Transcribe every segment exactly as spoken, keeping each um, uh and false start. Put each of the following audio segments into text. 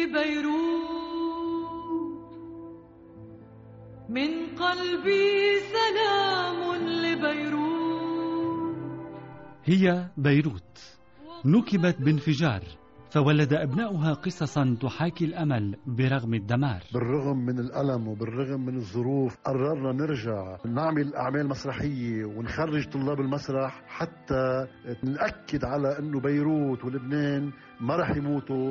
بيروت، من قلبي سلام لبيروت. هي بيروت نكبت بانفجار، فولد أبناؤها قصصا تحاكي الأمل برغم الدمار. بالرغم من الألم وبالرغم من الظروف قررنا نرجع نعمل أعمال مسرحية ونخرج طلاب المسرح حتى نأكد على أنه بيروت ولبنان ما رح يموتوا.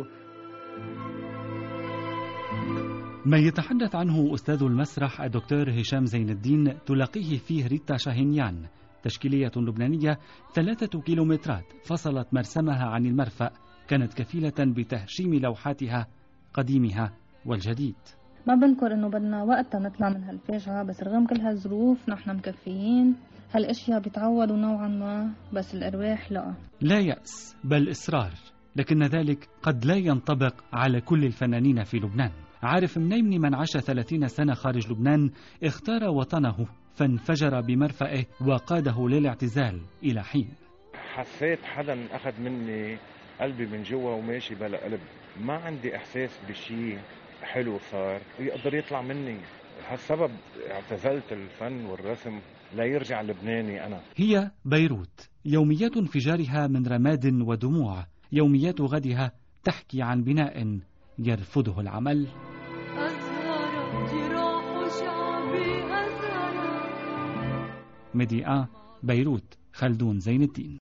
ما يتحدث عنه أستاذ المسرح الدكتور هشام زين الدين تلاقيه فيه ريتا شاهينيان، تشكيلية لبنانية ثلاثة كيلومترات فصلت مرسمها عن المرفأ، كانت كفيلة بتهشيم لوحاتها قديمها والجديد. ما بنكر انه بدنا وقتها نطلع من هالفاجعة، بس رغم كل هالظروف نحن مكفيين. هالاشياء بيتعودوا نوعا ما، بس الارواح لا. لا يأس بل إصرار، لكن ذلك قد لا ينطبق على كل الفنانين في لبنان. عارف منيمني من عاش ثلاثين سنة خارج لبنان اختار وطنه فانفجر بمرفأه وقاده للاعتزال إلى حين. حسيت حدا أخذ مني قلبي من جوا وماشي بلا قلب، ما عندي إحساس بشيء حلو صار يقدر يطلع مني. هالسبب اعتزلت الفن والرسم لا يرجع لبناني أنا. هي بيروت يوميات انفجارها من رماد ودموع، يوميات غدها تحكي عن بناء يرفضه العمل. أزهر جراح شعبي أزهر. ميدي آن بيروت، خلدون زين الدين.